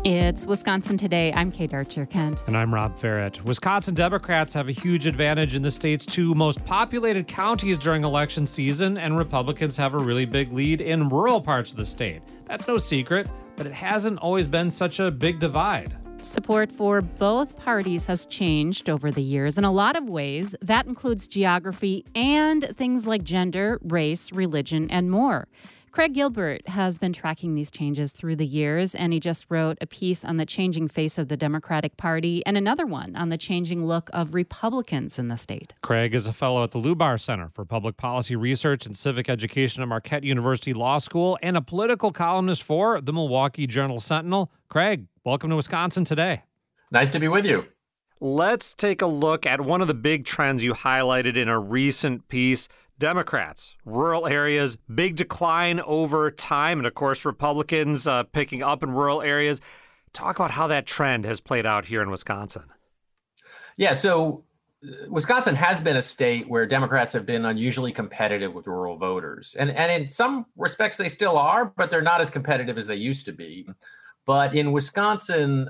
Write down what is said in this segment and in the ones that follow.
It's Wisconsin Today. I'm Kate Archer-Kent. And I'm Rob Ferret. Wisconsin Democrats have a huge advantage in the state's two most populated counties during election season, and Republicans have a really big lead in rural parts of the state. That's no secret, but it hasn't always been such a big divide. Support for both parties has changed over the years in a lot of ways. That includes geography and things like gender, race, religion, and more. Craig Gilbert has been tracking these changes through the years, and he just wrote a piece on the changing face of the Democratic Party and another one on the changing look of Republicans in the state. Craig is a fellow at the Lubar Center for Public Policy Research and Civic Education at Marquette University Law School and a political columnist for the Milwaukee Journal-Sentinel. Craig, welcome to Wisconsin Today. Nice to be with you. Let's take a look at one of the big trends you highlighted in a recent piece. Democrats, rural areas, big decline over time, and of course, Republicans picking up in rural areas. Talk about how that trend has played out here in Wisconsin. Yeah, so Wisconsin has been a state where Democrats have been unusually competitive with rural voters. And in some respects, they still are, but they're not as competitive as they used to be. But in Wisconsin,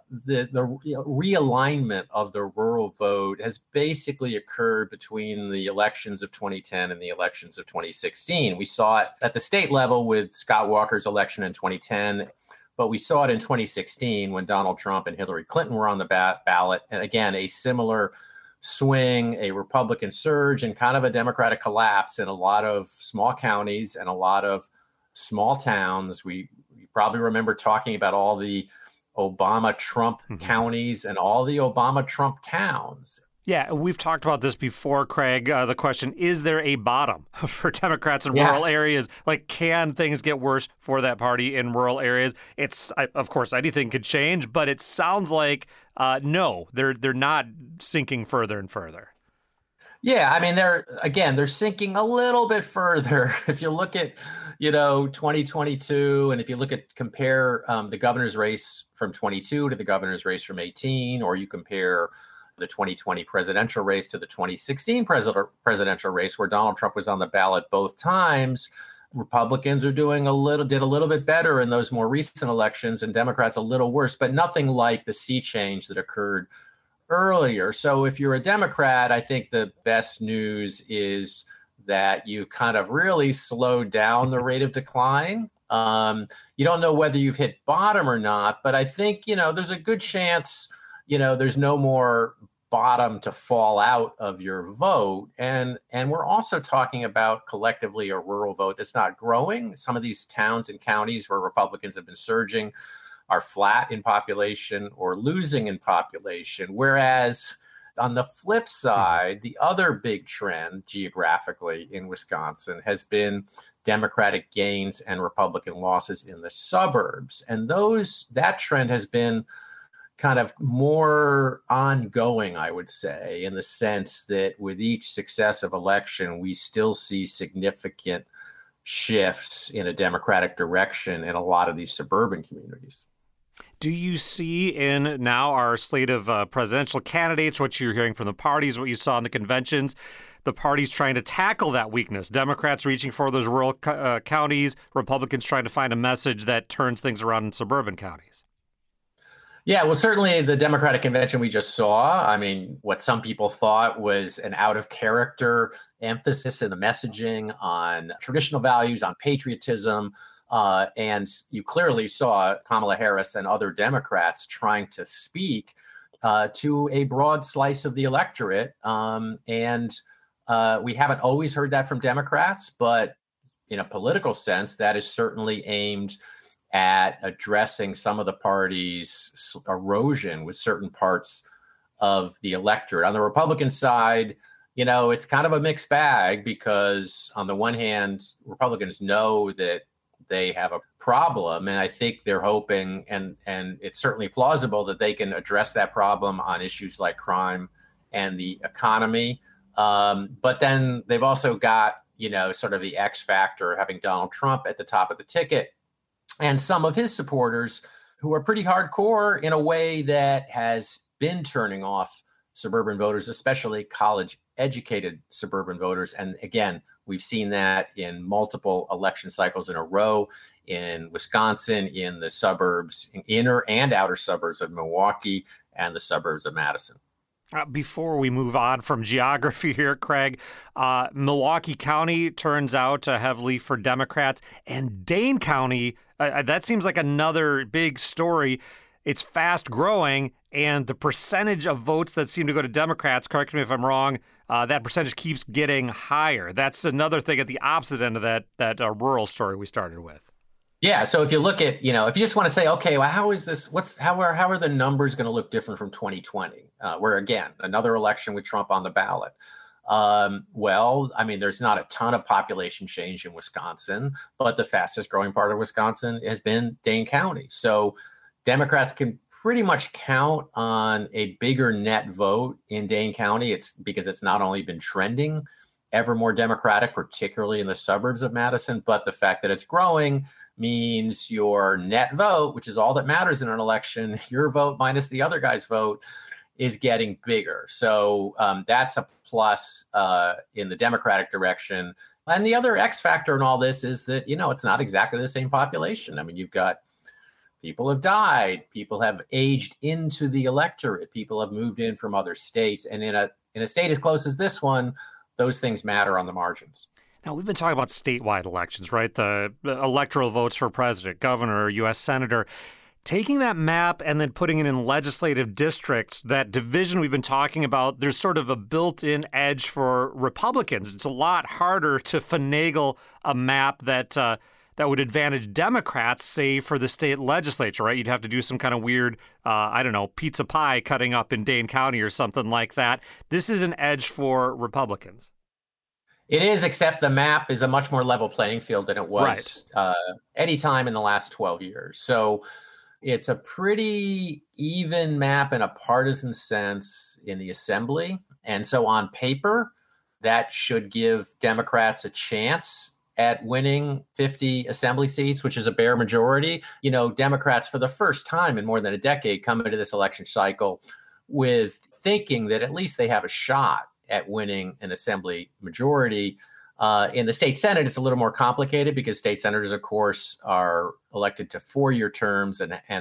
the realignment of the rural vote has basically occurred between the elections of 2010 and the elections of 2016. We saw it at the state level with Scott Walker's election in 2010, but we saw it in 2016 when Donald Trump and Hillary Clinton were on the ballot. And again, a similar swing, a Republican surge, and kind of a Democratic collapse in a lot of small counties and a lot of small towns. We probably remember talking about all the Obama-Trump counties and all the Obama-Trump towns. Yeah, we've talked about this before, Craig. The question, is there a bottom for Democrats in rural areas? Like, can things get worse for that party in rural areas? It's, of course, anything could change, but it sounds like, no, they're not sinking further and further. Yeah, I mean, they're sinking a little bit further. If you look at, 2022, and if you compare the governor's race from 22 to the governor's race from 18, or you compare the 2020 presidential race to the 2016 presidential race, where Donald Trump was on the ballot both times, Republicans are did a little bit better in those more recent elections, and Democrats a little worse, but nothing like the sea change that occurred earlier. So if you're a Democrat, I think the best news is that you kind of really slowed down the rate of decline. You don't know whether you've hit bottom or not, but I think, there's a good chance, there's no more bottom to fall out of your vote. And we're also talking about collectively a rural vote that's not growing. Some of these towns and counties where Republicans have been surging are flat in population or losing in population. Whereas on the flip side, the other big trend geographically in Wisconsin has been Democratic gains and Republican losses in the suburbs. And that trend has been kind of more ongoing, I would say, in the sense that with each successive election, we still see significant shifts in a Democratic direction in a lot of these suburban communities. Do you see in now our slate of presidential candidates, what you're hearing from the parties, what you saw in the conventions, the parties trying to tackle that weakness? Democrats reaching for those rural counties, Republicans trying to find a message that turns things around in suburban counties. Yeah, well, certainly the Democratic convention we just saw, I mean, what some people thought was an out-of-character emphasis in the messaging on traditional values, on patriotism. And you clearly saw Kamala Harris and other Democrats trying to speak to a broad slice of the electorate. And we haven't always heard that from Democrats, but in a political sense, that is certainly aimed at addressing some of the party's erosion with certain parts of the electorate. On the Republican side, it's kind of a mixed bag because on the one hand, Republicans know that they have a problem. And I think they're hoping, and it's certainly plausible that they can address that problem on issues like crime and the economy. But then they've also got, sort of the X factor, having Donald Trump at the top of the ticket and some of his supporters who are pretty hardcore in a way that has been turning off suburban voters, especially college-educated suburban voters. And again, we've seen that in multiple election cycles in a row in Wisconsin, in the suburbs, in inner and outer suburbs of Milwaukee, and the suburbs of Madison. Before we move on from geography here, Craig, Milwaukee County turns out heavily for Democrats, and Dane County, that seems like another big story. It's fast growing, and the percentage of votes that seem to go to Democrats, correct me if I'm wrong, that percentage keeps getting higher. That's another thing at the opposite end of that rural story we started with. Yeah. So if you look at, if you just want to say, okay, well, how is this? How are the numbers going to look different from 2020, where again, another election with Trump on the ballot? Well, I mean, there's not a ton of population change in Wisconsin, but the fastest growing part of Wisconsin has been Dane County. So Democrats can pretty much count on a bigger net vote in Dane County. It's because it's not only been trending ever more Democratic, particularly in the suburbs of Madison, but the fact that it's growing means your net vote, which is all that matters in an election, your vote minus the other guy's vote, is getting bigger. So that's a plus in the Democratic direction. And the other X factor in all this is that, it's not exactly the same population. I mean, you've got people have died, people have aged into the electorate, people have moved in from other states. And in a state as close as this one, those things matter on the margins. Now, we've been talking about statewide elections, right? The electoral votes for president, governor, U.S. senator. Taking that map and then putting it in legislative districts, that division we've been talking about, there's sort of a built-in edge for Republicans. It's a lot harder to finagle a map that would advantage Democrats, say, for the state legislature, right? You'd have to do some kind of weird, pizza pie cutting up in Dane County or something like that. This is an edge for Republicans. It is, except the map is a much more level playing field than it was any time in the last 12 years. So it's a pretty even map in a partisan sense in the assembly. And so on paper, that should give Democrats a chance at winning 50 assembly seats, which is a bare majority. Democrats, for the first time in more than a decade, come into this election cycle with thinking that at least they have a shot at winning an assembly majority. In the state Senate, it's a little more complicated because state senators, of course, are elected to 4-year terms,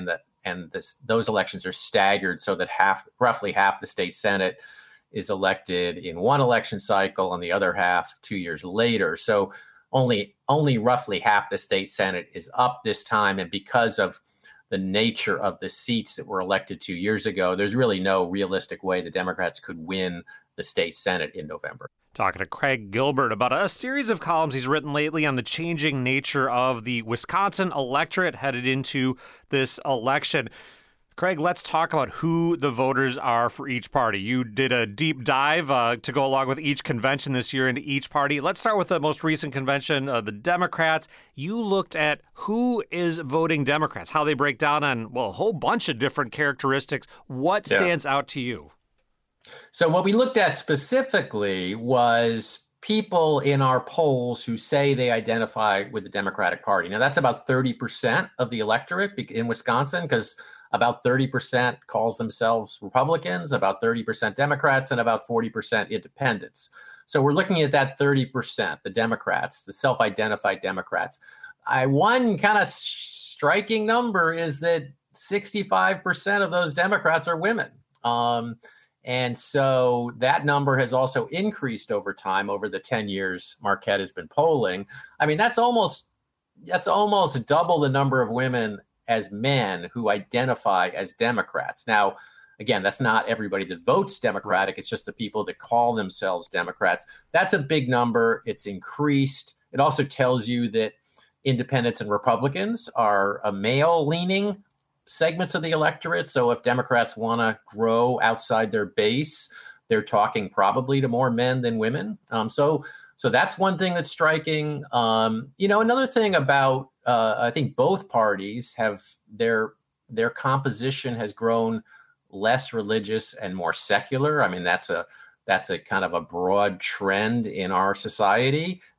those elections are staggered so that roughly half the state Senate is elected in one election cycle and the other half 2 years later. So only roughly half the state Senate is up this time, and because of the nature of the seats that were elected 2 years ago, there's really no realistic way the Democrats could win the state Senate in November. Talking to Craig Gilbert about a series of columns he's written lately on the changing nature of the Wisconsin electorate headed into this election. Craig, let's talk about who the voters are for each party. You did a deep dive to go along with each convention this year into each party. Let's start with the most recent convention, the Democrats. You looked at who is voting Democrats, how they break down on, a whole bunch of different characteristics. What stands out to you? So what we looked at specifically was people in our polls who say they identify with the Democratic Party. Now, that's about 30% of the electorate in Wisconsin, because about 30% calls themselves Republicans, about 30% Democrats, and about 40% independents. So we're looking at that 30%, the Democrats, the self-identified Democrats. One kind of striking number is that 65% of those Democrats are women. And so that number has also increased over time, over the 10 years Marquette has been polling. I mean, that's almost double the number of women as men who identify as Democrats. Now, again, that's not everybody that votes Democratic. It's just the people that call themselves Democrats. That's a big number. It's increased. It also tells you that independents and Republicans are a male-leaning segments of the electorate. So if Democrats want to grow outside their base, they're talking probably to more men than women. So that's one thing that's striking. Another thing about I think both parties have their composition has grown less religious and more secular. I mean, that's a kind of a broad trend in our society.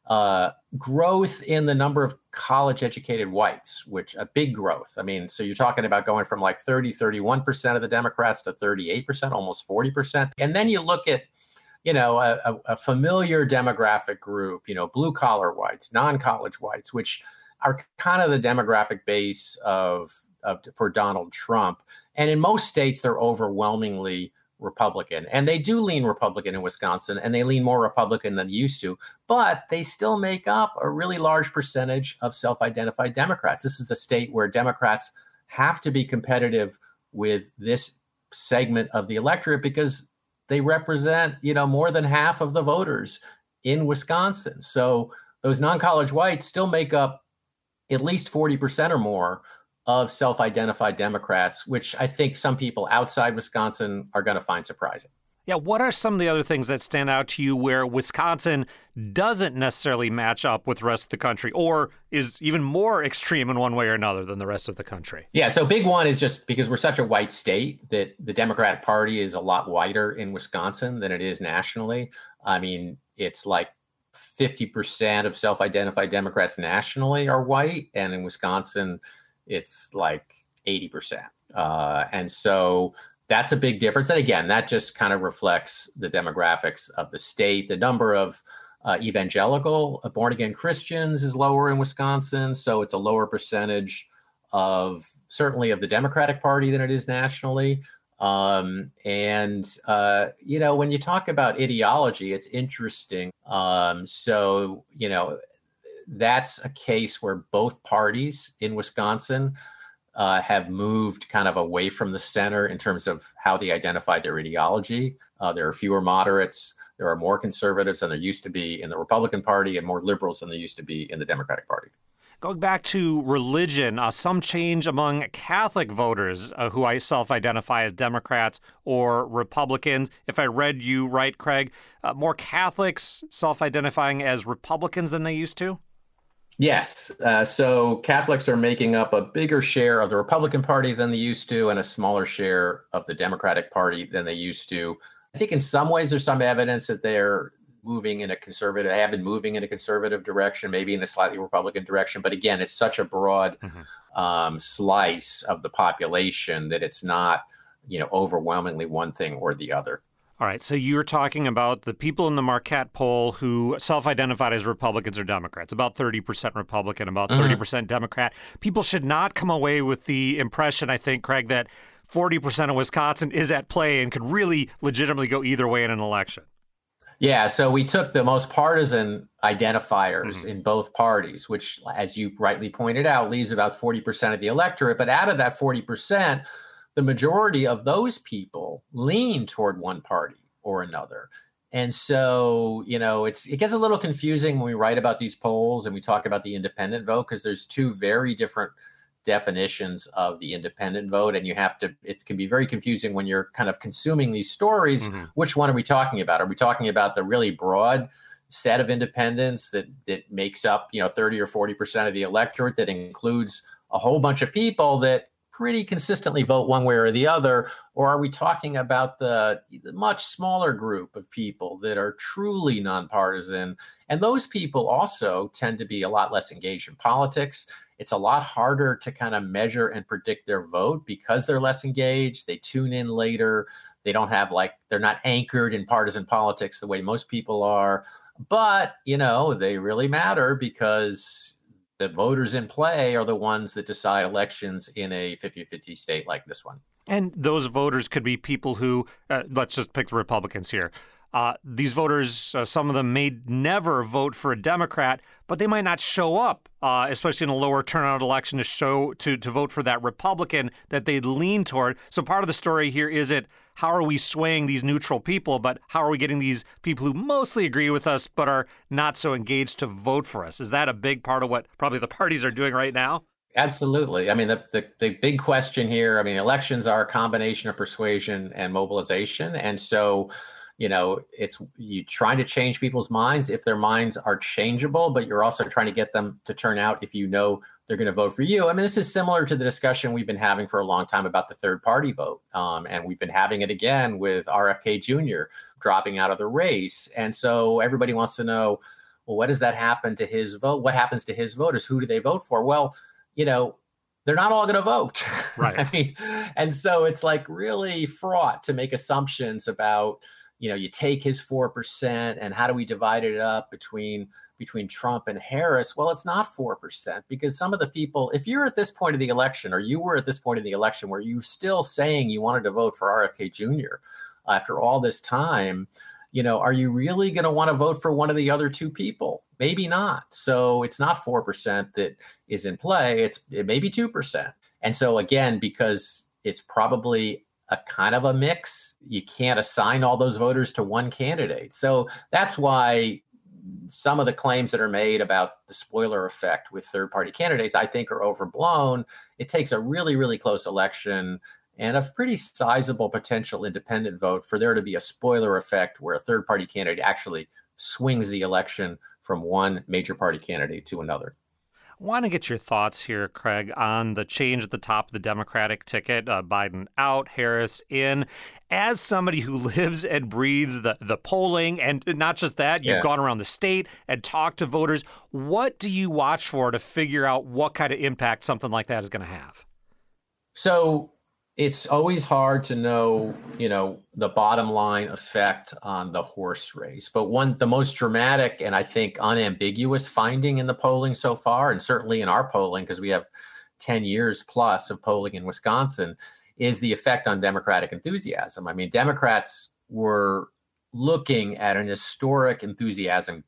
growth in the number of college-educated whites, which a big growth. I mean, so you're talking about going from like 31% of the Democrats to 38%, almost 40%. And then you look at, a familiar demographic group, blue-collar whites, non-college whites, which are kind of the demographic base for Donald Trump. And in most states, they're overwhelmingly Republican. And they do lean Republican in Wisconsin, and they lean more Republican than they used to, but they still make up a really large percentage of self-identified Democrats. This is a state where Democrats have to be competitive with this segment of the electorate because they represent, more than half of the voters in Wisconsin. So those non-college whites still make up at least 40% or more of self-identified Democrats, which I think some people outside Wisconsin are going to find surprising. Yeah, what are some of the other things that stand out to you where Wisconsin doesn't necessarily match up with the rest of the country or is even more extreme in one way or another than the rest of the country? Yeah, so big one is just because we're such a white state that the Democratic Party is a lot whiter in Wisconsin than it is nationally. I mean, it's like 50% of self-identified Democrats nationally are white, and in Wisconsin, it's like 80%. And so that's a big difference. And again, that just kind of reflects the demographics of the state. The number of evangelical born-again Christians is lower in Wisconsin. So it's a lower percentage certainly of the Democratic Party than it is nationally. When you talk about ideology, it's interesting. That's a case where both parties in Wisconsin have moved kind of away from the center in terms of how they identify their ideology. There are fewer moderates. There are more conservatives than there used to be in the Republican Party and more liberals than there used to be in the Democratic Party. Going back to religion, some change among Catholic voters who self-identify as Democrats or Republicans. If I read you right, Craig, more Catholics self-identifying as Republicans than they used to? Yes. So Catholics are making up a bigger share of the Republican Party than they used to and a smaller share of the Democratic Party than they used to. I think in some ways there's some evidence that they have been moving in a conservative direction, maybe in a slightly Republican direction. But again, it's such a broad slice of the population that it's not, overwhelmingly one thing or the other. All right, so you're talking about the people in the Marquette poll who self-identified as Republicans or Democrats, about 30% Republican, about 30% Democrat. People should not come away with the impression, I think, Craig, that 40% of Wisconsin is at play and could really legitimately go either way in an election. Yeah, so we took the most partisan identifiers in both parties, which, as you rightly pointed out, leaves about 40% of the electorate. But out of that 40%, the majority of those people lean toward one party or another. And so, it gets a little confusing when we write about these polls and we talk about the independent vote, because there's two very different definitions of the independent vote. And it can be very confusing when you're kind of consuming these stories. Which one are we talking about? Are we talking about the really broad set of independents that makes up, 30 or 40% of the electorate, that includes a whole bunch of people that pretty consistently vote one way or the other? Or are we talking about the much smaller group of people that are truly nonpartisan? And those people also tend to be a lot less engaged in politics. It's a lot harder to kind of measure and predict their vote because they're less engaged. They tune in later. They don't have they're not anchored in partisan politics the way most people are. But, they really matter because the voters in play are the ones that decide elections in a 50-50 state like this one. And those voters could be people who, let's just pick the Republicans here. These voters, some of them may never vote for a Democrat, but they might not show up, especially in a lower turnout election, to vote for that Republican that they'd lean toward. So part of the story here isn't how are we swaying these neutral people, but how are we getting these people who mostly agree with us but are not so engaged to vote for us? Is that a big part of what probably the parties are doing right now? Absolutely. I mean, the big question here, elections are a combination of persuasion and mobilization. And so, it's you trying to change people's minds if their minds are changeable, but you're also trying to get them to turn out if they're going to vote for you. This is similar to the discussion we've been having for a long time about the third party vote. And we've been having it again with RFK Jr. dropping out of the race. And so everybody wants to know, well, what does that happen to his vote? What happens to his voters? Who do they vote for? Well, they're not all going to vote. Right. I mean, and so it's like really fraught to make assumptions about, you take his 4% and how do we divide it up between Trump and Harris? Well, it's not 4% because some of the people, if you're at this point of the election, or you were at this point in the election where you're still saying you wanted to vote for RFK Jr. After all this time, are you really going to want to vote for one of the other two people? Maybe not. So it's not 4% that is in play. It may be 2%. And so again, because it's probably a kind of a mix, you can't assign all those voters to one candidate. So that's why some of the claims that are made about the spoiler effect with third-party candidates, I think, are overblown. It takes a really, really close election and a pretty sizable potential independent vote for there to be a spoiler effect where a third-party candidate actually swings the election from one major party candidate to another. I want to get your thoughts here, Craig, on the change at the top of the Democratic ticket, Biden out, Harris in. As somebody who lives and breathes the polling, and not just that, you've gone around the state and talked to voters. What do you watch for to figure out what kind of impact something like that is going to have? So it's always hard to know, the bottom line effect on the horse race. But the most dramatic and I think unambiguous finding in the polling so far, and certainly in our polling, because we have 10 years plus of polling in Wisconsin, is the effect on Democratic enthusiasm. I mean, Democrats were looking at an historic enthusiasm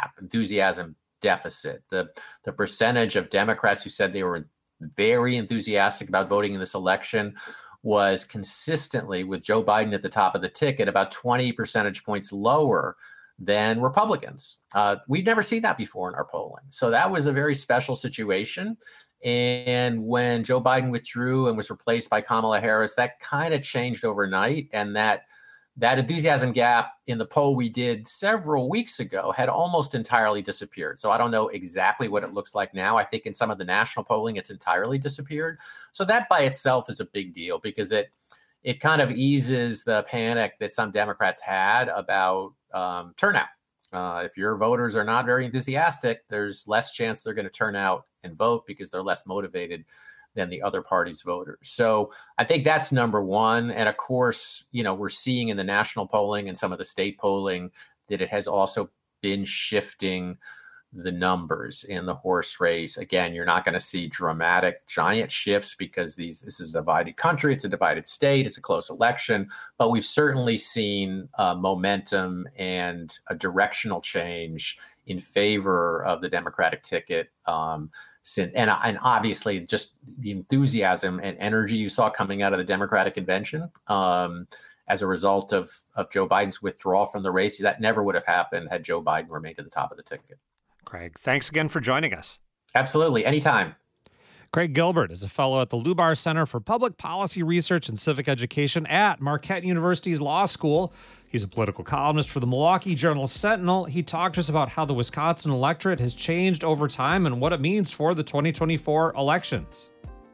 deficit. The percentage of Democrats who said they were very enthusiastic about voting in this election was consistently, with Joe Biden at the top of the ticket, about 20 percentage points lower than Republicans. We've never seen that before in our polling. So that was a very special situation. And when Joe Biden withdrew and was replaced by Kamala Harris, that kind of changed overnight. And that enthusiasm gap in the poll we did several weeks ago had almost entirely disappeared. So I don't know exactly what it looks like now. I think in some of the national polling, it's entirely disappeared. So that by itself is a big deal because it kind of eases the panic that some Democrats had about turnout. If your voters are not very enthusiastic, there's less chance they're going to turn out and vote because they're less motivated than the other party's voters. So I think that's number one. And of course, we're seeing in the national polling and some of the state polling that it has also been shifting the numbers in the horse race. Again, you're not going to see dramatic, giant shifts because this is a divided country. It's a divided state. It's a close election. But we've certainly seen momentum and a change in favor of the Democratic ticket. And obviously just the enthusiasm and energy you saw coming out of the Democratic convention as a result of Joe Biden's withdrawal from the race, that never would have happened had Joe Biden remained at the top of the ticket. Craig, thanks again for joining us. Absolutely. Anytime. Craig Gilbert is a fellow at the Lubar Center for Public Policy Research and Civic Education at Marquette University's Law School. He's a political columnist for the Milwaukee Journal-Sentinel. He talked to us about how the Wisconsin electorate has changed over time and what it means for the 2024 elections.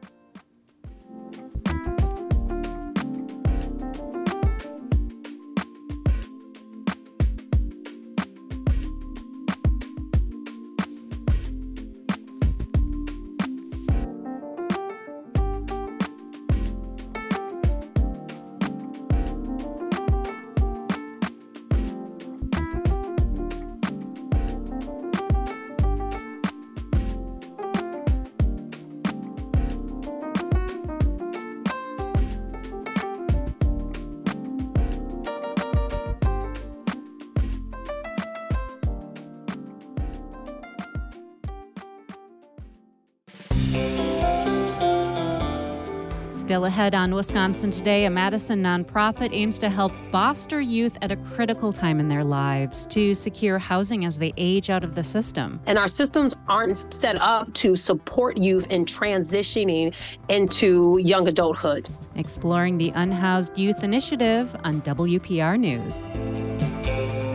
Still ahead on Wisconsin Today, a Madison nonprofit aims to help foster youth at a critical time in their lives to secure housing as they age out of the system. And our systems aren't set up to support youth in transitioning into young adulthood. Exploring the Unhoused Youth Initiative on WPR News.